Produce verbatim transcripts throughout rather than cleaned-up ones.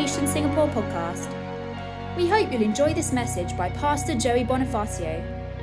Nation Singapore podcast. We hope you'll enjoy this message by Pastor Joey Bonifacio.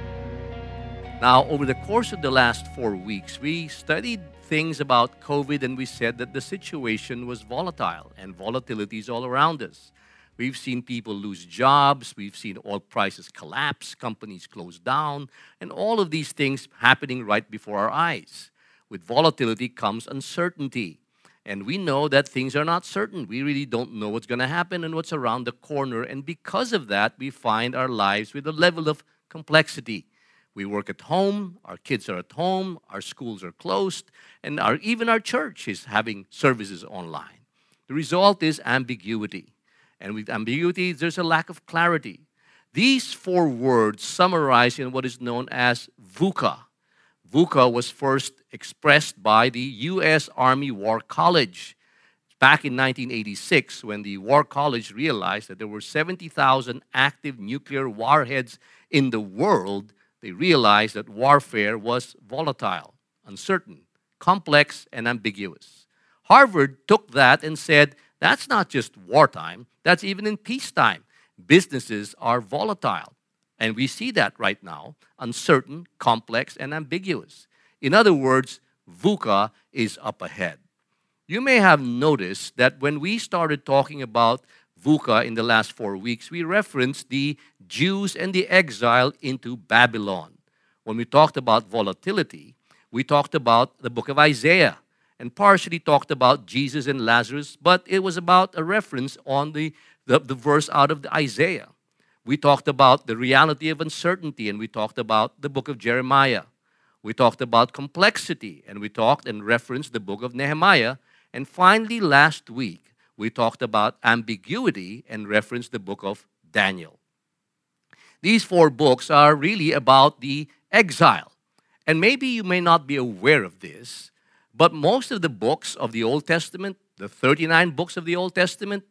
Now, over the course of the last four weeks, we studied things about COVID and we said that the situation was volatile and volatility is all around us. We've seen people lose jobs, we've seen oil prices collapse, companies close down, and all of these things happening right before our eyes. With volatility comes uncertainty. And we know that things are not certain. We really don't know what's going to happen and what's around the corner. And because of that, we find our lives with a level of complexity. We work at home, our kids are at home, our schools are closed, and our, even our church is having services online. The result is ambiguity. And with ambiguity, there's a lack of clarity. These four words summarize in what is known as VUCA. VUCA was first expressed by the U S Army War College back in nineteen eighty-six when the War College realized that there were seventy thousand active nuclear warheads in the world. They realized that warfare was volatile, uncertain, complex, and ambiguous. Harvard took that and said, that's not just wartime, that's even in peacetime. Businesses are volatile. And we see that right now, uncertain, complex, and ambiguous. In other words, VUCA is up ahead. You may have noticed that when we started talking about VUCA in the last four weeks, we referenced the Jews and the exile into Babylon. When we talked about volatility, we talked about the book of Isaiah and partially talked about Jesus and Lazarus, but it was about a reference on the, the, the verse out of the Isaiah. We talked about the reality of uncertainty, and we talked about the book of Jeremiah. We talked about complexity, and we talked and referenced the book of Nehemiah. And finally, last week, we talked about ambiguity and referenced the book of Daniel. These four books are really about the exile. And maybe you may not be aware of this, but most of the books of the Old Testament, the thirty-nine books of the Old Testament,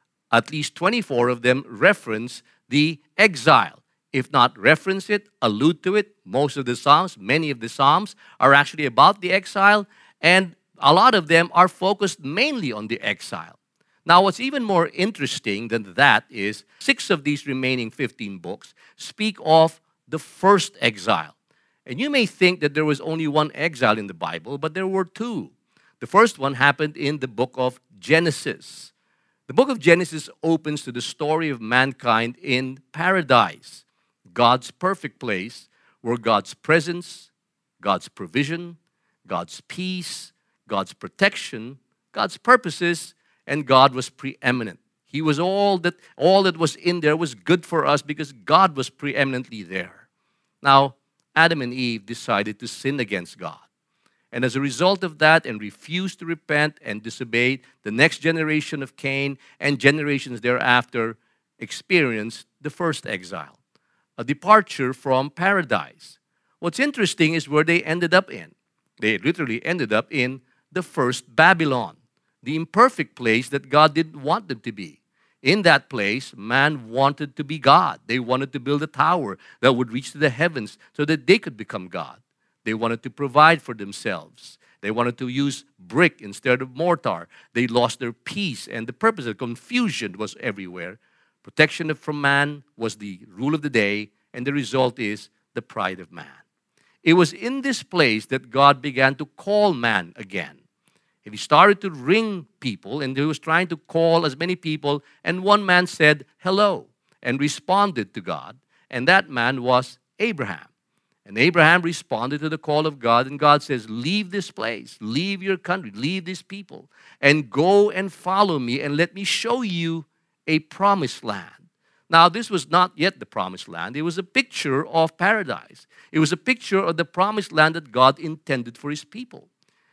at least twenty-four of them reference the exile. If not reference it, allude to it. Most of the Psalms, many of the Psalms are actually about the exile, and a lot of them are focused mainly on the exile. Now, what's even more interesting than that is six of these remaining fifteen books speak of the first exile. And you may think that there was only one exile in the Bible, but there were two. The first one happened in the book of Genesis. The book of Genesis opens to the story of mankind in paradise, God's perfect place where God's presence, God's provision, God's peace, God's protection, God's purposes, and God was preeminent. He was all that, all that was in there was good for us because God was preeminently there. Now, Adam and Eve decided to sin against God. And as a result of that, and refused to repent and disobey, the next generation of Cain and generations thereafter experienced the first exile, a departure from paradise. What's interesting is where they ended up in. They literally ended up in the first Babylon, the imperfect place that God didn't want them to be. In that place, man wanted to be God. They wanted to build a tower that would reach to the heavens so that they could become God. They wanted to provide for themselves. They wanted to use brick instead of mortar. They lost their peace, and the purpose of confusion was everywhere. Protection from man was the rule of the day, and the result is the pride of man. It was in this place that God began to call man again. And he started to ring people, and he was trying to call as many people, and one man said, hello, and responded to God, and that man was Abraham. And Abraham responded to the call of God, and God says, leave this place, leave your country, leave these people, and go and follow me, and let me show you a promised land. Now, this was not yet the promised land. It was a picture of paradise. It was a picture of the promised land that God intended for his people.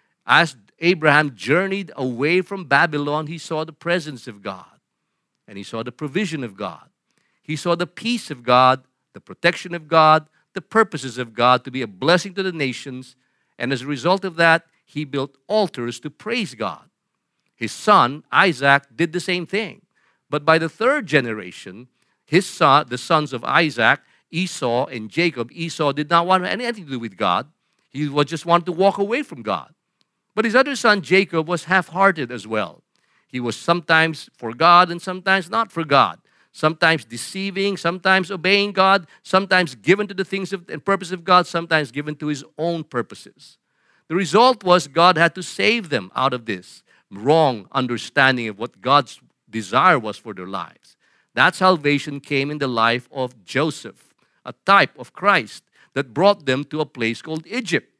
As Abraham journeyed away from Babylon, he saw the presence of God, and he saw the provision of God. He saw the peace of God, the protection of God, the purposes of God to be a blessing to the nations, and as a result of that, he built altars to praise God. His son, Isaac, did the same thing. But by the third generation, his son, the sons of Isaac, Esau and Jacob, Esau did not want anything to do with God. He just wanted to walk away from God. But his other son, Jacob, was half-hearted as well. He was sometimes for God and sometimes not for God. Sometimes deceiving, sometimes obeying God, sometimes given to the things of, and purpose of God, sometimes given to his own purposes. The result was God had to save them out of this wrong understanding of what God's desire was for their lives. That salvation came in the life of Joseph, a type of Christ that brought them to a place called Egypt.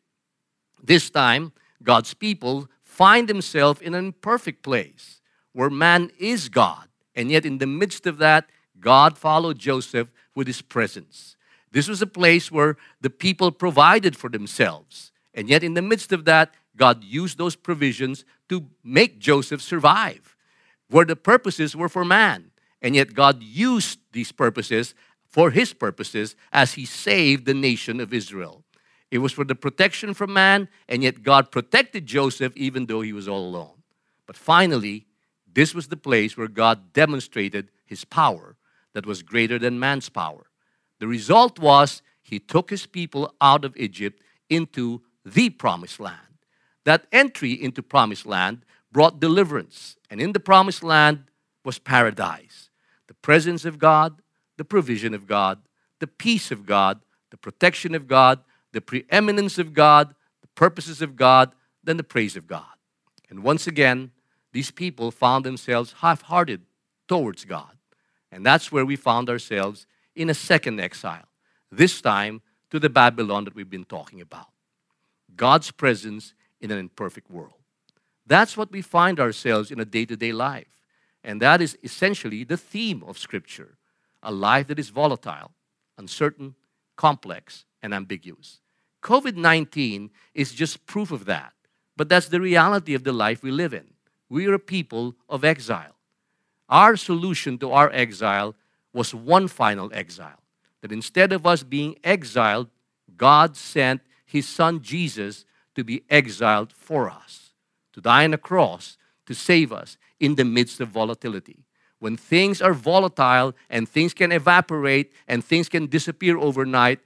This time, God's people find themselves in an imperfect place where man is God. And yet in the midst of that, God followed Joseph with his presence. This was a place where the people provided for themselves. And yet in the midst of that, God used those provisions to make Joseph survive, where the purposes were for man. And yet God used these purposes for his purposes as he saved the nation of Israel. It was for the protection from man, and yet God protected Joseph even though he was all alone. But finally, this was the place where God demonstrated his power that was greater than man's power. The result was he took his people out of Egypt into the promised land. That entry into promised land brought deliverance, and in the promised land was paradise. The presence of God, the provision of God, the peace of God, the protection of God, the preeminence of God, the purposes of God, then the praise of God. And once again, these people found themselves half-hearted towards God. And that's where we found ourselves in a second exile, this time to the Babylon that we've been talking about. God's presence in an imperfect world. That's what we find ourselves in a day-to-day life. And that is essentially the theme of Scripture, a life that is volatile, uncertain, complex, and ambiguous. COVID nineteen is just proof of that, but that's the reality of the life we live in. We are a people of exile. Our solution to our exile was one final exile. That instead of us being exiled, God sent his son Jesus to be exiled for us, to die on a cross, to save us in the midst of volatility. When things are volatile and things can evaporate and things can disappear overnight,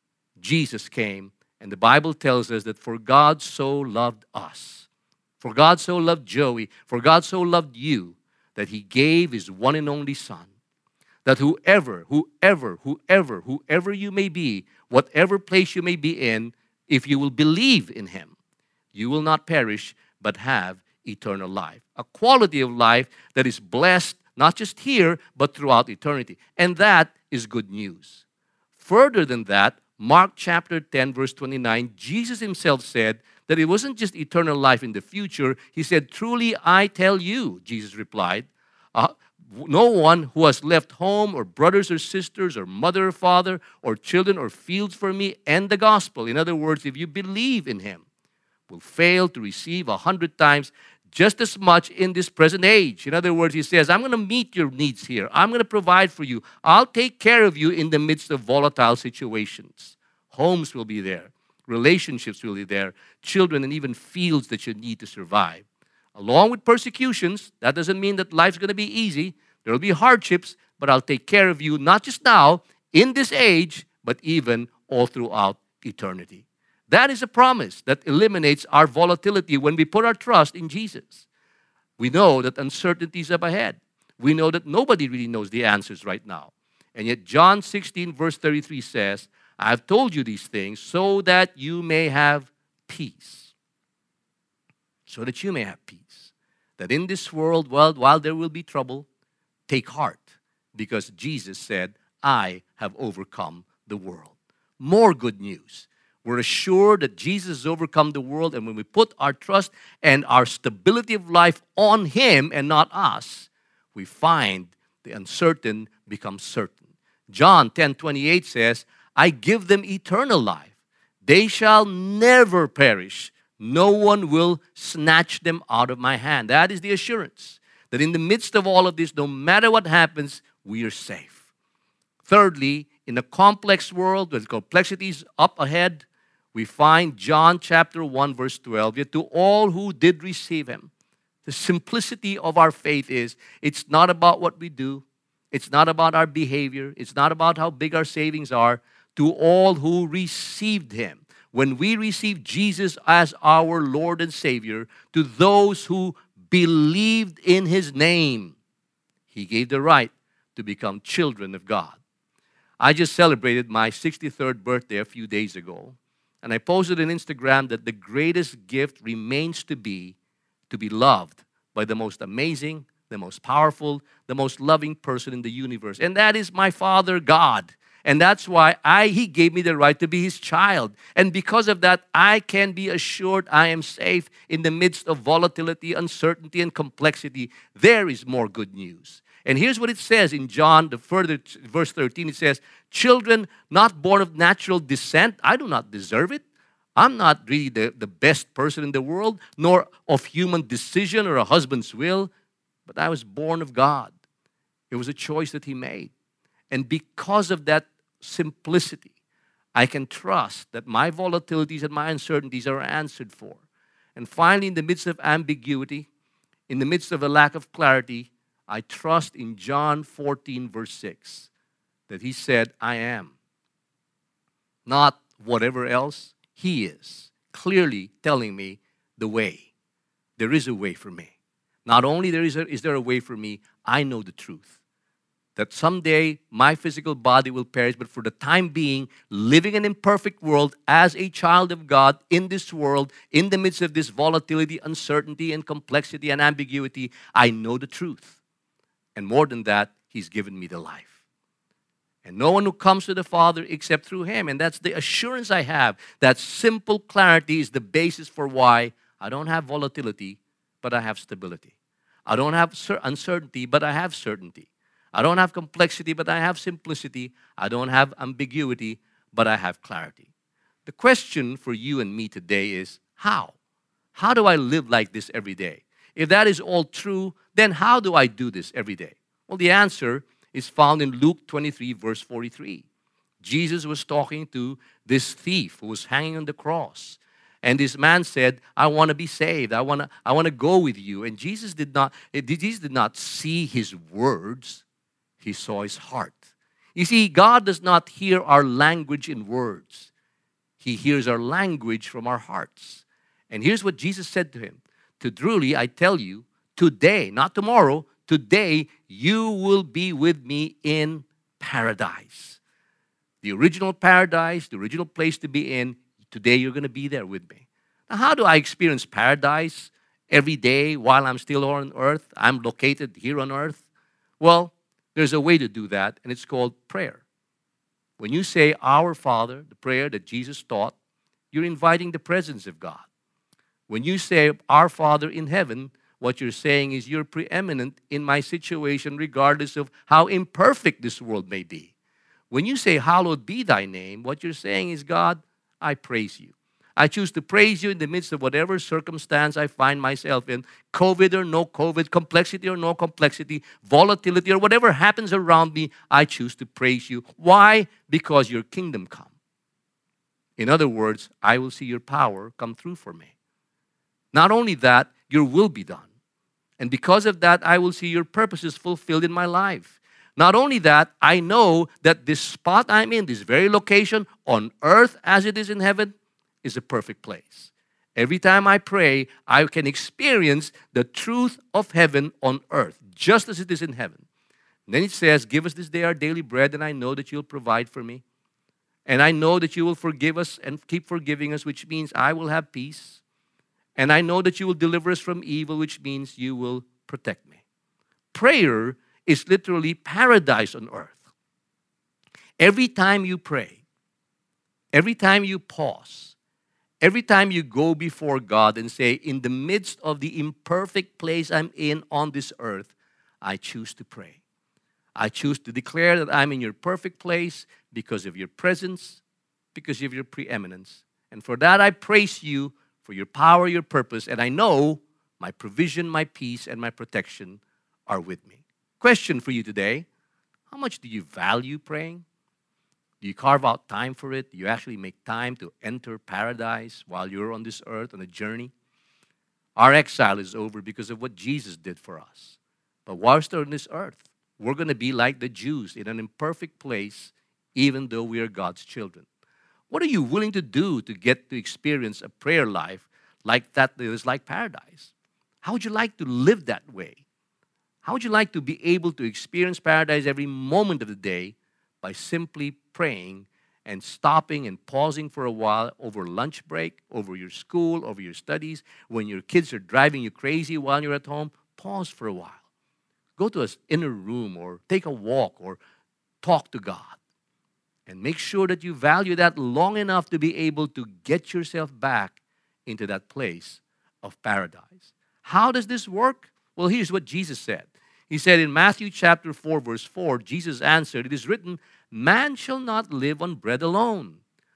Jesus came. And the Bible tells us that for God so loved us, for God so loved Joey, for God so loved you, that he gave his one and only Son, that whoever, whoever, whoever, whoever you may be, whatever place you may be in, if you will believe in him, you will not perish, but have eternal life. A quality of life that is blessed, not just here, but throughout eternity. And that is good news. Further than that, Mark chapter ten, verse twenty-nine, Jesus himself said that it wasn't just eternal life in the future. He said, "Truly I tell you," Jesus replied, uh, "no one who has left home or brothers or sisters or mother or father or children or fields for me and the gospel," in other words, if you believe in him, "will fail to receive a hundred times just as much in this present age." In other words, he says, I'm going to meet your needs here. I'm going to provide for you. I'll take care of you in the midst of volatile situations. Homes will be there. Relationships will be there. Children and even fields that you need to survive. Along with persecutions, that doesn't mean that life's going to be easy. There will be hardships, but I'll take care of you, not just now, in this age, but even all throughout eternity. That is a promise that eliminates our volatility when we put our trust in Jesus. We know that uncertainty is up ahead. We know that nobody really knows the answers right now. And yet John sixteen verse thirty-three says, "I have told you these things so that you may have peace." So that you may have peace. That in this world, well, while there will be trouble, take heart. Because Jesus said, "I have overcome the world." More good news. We're assured that Jesus has overcome the world, and when we put our trust and our stability of life on him and not us, we find the uncertain becomes certain. John ten twenty-eight says, "I give them eternal life. They shall never perish. No one will snatch them out of my hand." That is the assurance that in the midst of all of this, no matter what happens, we are safe. Thirdly, in a complex world with complexities up ahead, we find John chapter one verse twelve, "Yet to all who did receive him," the simplicity of our faith is, it's not about what we do. It's not about our behavior. It's not about how big our savings are. To all who received him. When we receive Jesus as our Lord and Savior, to those who believed in His name, He gave the right to become children of God. I just celebrated my sixty-third birthday a few days ago, and I posted on Instagram that the greatest gift remains to be to be loved by the most amazing, the most powerful, the most loving person in the universe. And that is my Father God. And that's why I He gave me the right to be His child. And because of that, I can be assured I am safe in the midst of volatility, uncertainty, and complexity. There is more good news. And here's what it says in John, the further verse thirteen. It says, children not born of natural descent, I do not deserve it. I'm not really the, the best person in the world, nor of human decision or a husband's will, but I was born of God. It was a choice that He made. And because of that simplicity, I can trust that my volatilities and my uncertainties are answered for. And finally, in the midst of ambiguity, in the midst of a lack of clarity, I trust in John fourteen, verse six, that He said, I am. Not whatever else, He is. Clearly telling me the way. There is a way for me. Not only there is, a, is there a way for me, I know the truth. That someday my physical body will perish, but for the time being, living in an imperfect world as a child of God in this world, in the midst of this volatility, uncertainty, and complexity and ambiguity, I know the truth. And more than that, He's given me the life. And no one who comes to the Father except through Him. And that's the assurance I have. That simple clarity is the basis for why I don't have volatility, but I have stability. I don't have uncertainty, but I have certainty. I don't have complexity, but I have simplicity. I don't have ambiguity, but I have clarity. The question for you and me today is, how? How do I live like this every day? If that is all true, then how do I do this every day? Well, the answer is found in Luke twenty-three, verse forty-three. Jesus was talking to this thief who was hanging on the cross. And this man said, I want to be saved. I want to I want to go with you. And Jesus did not, Jesus did not see his words. He saw his heart. You see, God does not hear our language in words. He hears our language from our hearts. And here's what Jesus said to him. Truly, I tell you, today, not tomorrow, today you will be with me in paradise. The original paradise, the original place to be in, today you're going to be there with me. Now, how do I experience paradise every day while I'm still on earth? I'm located here on earth. Well, there's a way to do that, and it's called prayer. When you say, Our Father, the prayer that Jesus taught, you're inviting the presence of God. When you say, Our Father in heaven, what you're saying is you're preeminent in my situation regardless of how imperfect this world may be. When you say, Hallowed be thy name, what you're saying is, God, I praise you. I choose to praise you in the midst of whatever circumstance I find myself in, COVID or no COVID, complexity or no complexity, volatility or whatever happens around me, I choose to praise you. Why? Because your kingdom come. In other words, I will see your power come through for me. Not only that, your will be done. And because of that, I will see your purposes fulfilled in my life. Not only that, I know that this spot I'm in, this very location on earth as it is in heaven, is a perfect place. Every time I pray, I can experience the truth of heaven on earth, just as it is in heaven. And then it says, give us this day our daily bread, and I know that you'll provide for me. And I know that you will forgive us and keep forgiving us, which means I will have peace. And I know that you will deliver us from evil, which means you will protect me. Prayer is literally paradise on earth. Every time you pray, every time you pause, every time you go before God and say, in the midst of the imperfect place I'm in on this earth, I choose to pray. I choose to declare that I'm in your perfect place because of your presence, because of your preeminence. And for that, I praise you for your power, your purpose, and I know my provision, my peace, and my protection are with me. Question for you today, how much do you value praying? Do you carve out time for it? Do you actually make time to enter paradise while you're on this earth on a journey? Our exile is over because of what Jesus did for us. But whilst we're on this earth, we're going to be like the Jews in an imperfect place, even though we are God's children. What are you willing to do to get to experience a prayer life like that that is like paradise? How would you like to live that way? How would you like to be able to experience paradise every moment of the day by simply praying and stopping and pausing for a while over lunch break, over your school, over your studies, when your kids are driving you crazy while you're at home? Pause for a while. Go to an inner room or take a walk or talk to God. And make sure that you value that long enough to be able to get yourself back into that place of paradise. How does this work? Well, here's what Jesus said. He said in Matthew chapter four, verse four, Jesus answered, "It is written, man shall not live on bread alone."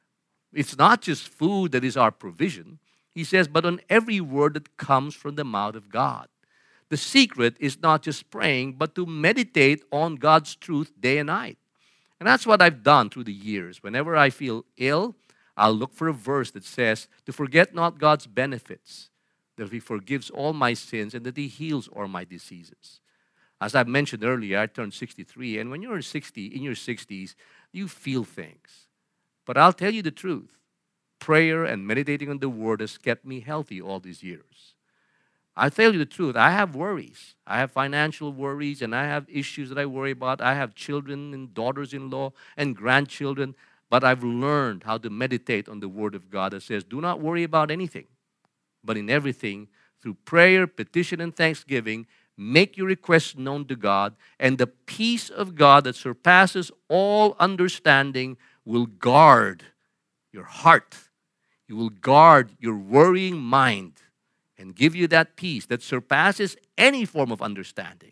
It's not just food that is our provision. He says, but on every word that comes from the mouth of God. The secret is not just praying, but to meditate on God's truth day and night. And that's what I've done through the years. Whenever I feel ill, I'll look for a verse that says, to forget not God's benefits, that He forgives all my sins and that He heals all my diseases. As I mentioned earlier, I turned sixty-three, and when you're sixty, in your sixties, you feel things. But I'll tell you the truth. Prayer and meditating on the Word has kept me healthy all these years. I'll tell you the truth. I have worries. I have financial worries, and I have issues that I worry about. I have children and daughters-in-law and grandchildren, but I've learned how to meditate on the Word of God that says, do not worry about anything, but in everything, through prayer, petition, and thanksgiving, make your requests known to God, and the peace of God that surpasses all understanding will guard your heart. You will guard your worrying mind and give you that peace that surpasses any form of understanding.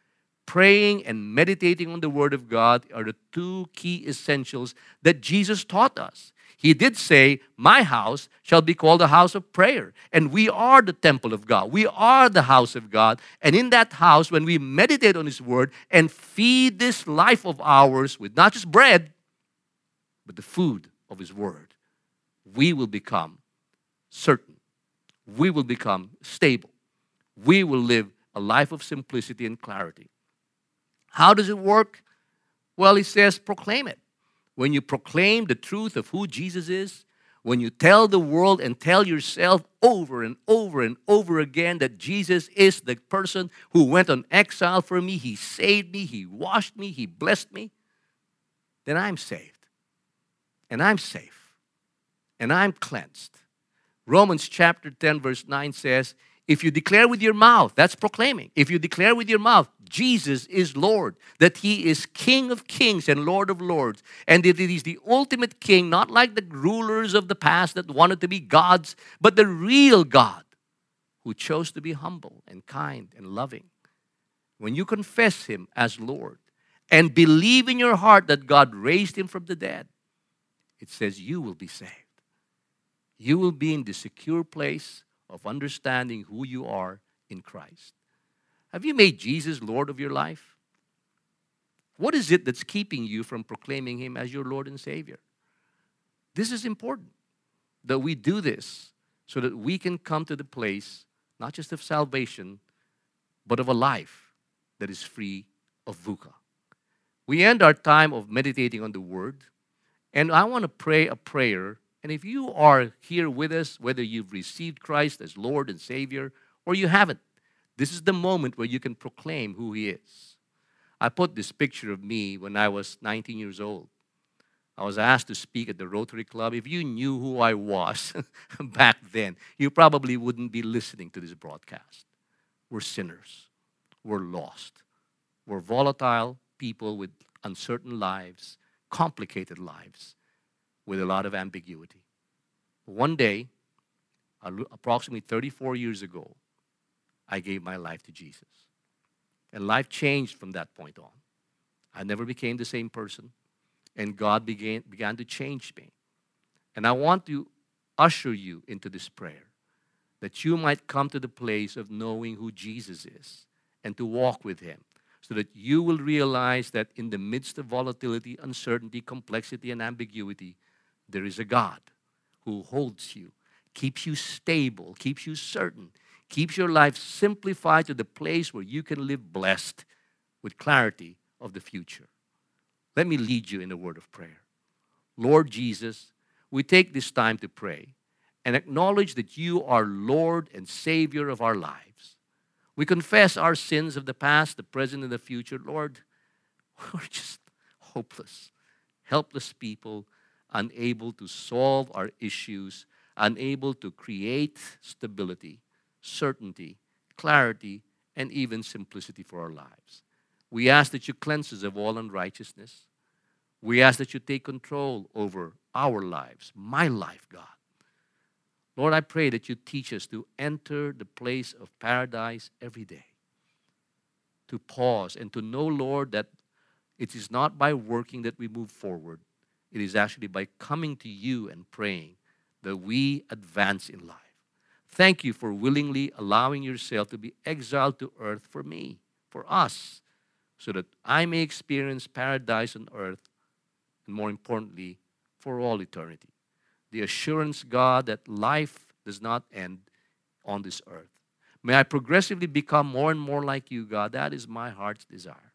Praying and meditating on the Word of God are the two key essentials that Jesus taught us. He did say, my house shall be called a house of prayer. And we are the temple of God. We are the house of God. And in that house, when we meditate on His Word and feed this life of ours with not just bread, but the food of His Word, we will become certain. We will become stable. We will live a life of simplicity and clarity. How does it work? Well, He says, proclaim it. When you proclaim the truth of who Jesus is, when you tell the world and tell yourself over and over and over again that Jesus is the person who went on exile for me, He saved me, He washed me, He blessed me, then I'm saved. And I'm safe. And I'm cleansed. Romans chapter ten verse nine says, if you declare with your mouth, that's proclaiming. If you declare with your mouth, Jesus is Lord, that He is King of kings and Lord of lords, and that He is the ultimate King, not like the rulers of the past that wanted to be gods, but the real God who chose to be humble and kind and loving. When you confess Him as Lord and believe in your heart that God raised Him from the dead, it says you will be saved. You will be in the secure place of understanding who you are in Christ. Have you made Jesus Lord of your life? What is it that's keeping you from proclaiming Him as your Lord and Savior? This is important, that we do this so that we can come to the place, not just of salvation, but of a life that is free of VUCA. We end our time of meditating on the Word, and I want to pray a prayer. And if you are here with us, whether you've received Christ as Lord and Savior or you haven't, this is the moment where you can proclaim who He is. I put this picture of me when I was nineteen years old. I was asked to speak at the Rotary Club. If you knew who I was back then, you probably wouldn't be listening to this broadcast. We're sinners. We're lost. We're volatile people with uncertain lives, complicated lives, with a lot of ambiguity. One day, approximately thirty-four years ago, I gave my life to Jesus. And life changed from that point on. I never became the same person, and God began, began to change me. And I want to usher you into this prayer, that you might come to the place of knowing who Jesus is and to walk with Him, so that you will realize that in the midst of volatility, uncertainty, complexity, and ambiguity, there is a God who holds you, keeps you stable, keeps you certain, keeps your life simplified to the place where you can live blessed with clarity of the future. Let me lead you in a word of prayer. Lord Jesus, we take this time to pray and acknowledge that You are Lord and Savior of our lives. We confess our sins of the past, the present, and the future. Lord, we're just hopeless, helpless people, unable to solve our issues, unable to create stability, certainty, clarity, and even simplicity for our lives. We ask that you cleanse us of all unrighteousness. We ask that you take control over our lives, my life, God. Lord, I pray that you teach us to enter the place of paradise every day, to pause and to know, Lord, that it is not by working that we move forward. It is actually by coming to you and praying that we advance in life. Thank you for willingly allowing yourself to be exiled to earth for me, for us, so that I may experience paradise on earth, and more importantly, for all eternity. The assurance, God, that life does not end on this earth. May I progressively become more and more like you, God. That is my heart's desire.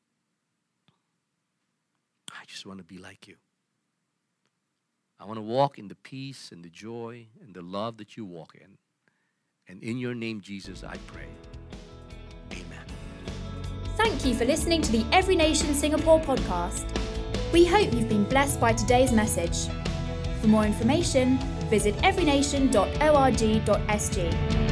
I just want to be like you. I want to walk in the peace and the joy and the love that you walk in. And in your name, Jesus, I pray. Amen. Thank you for listening to the Every Nation Singapore podcast. We hope you've been blessed by today's message. For more information, visit every nation dot org dot s g.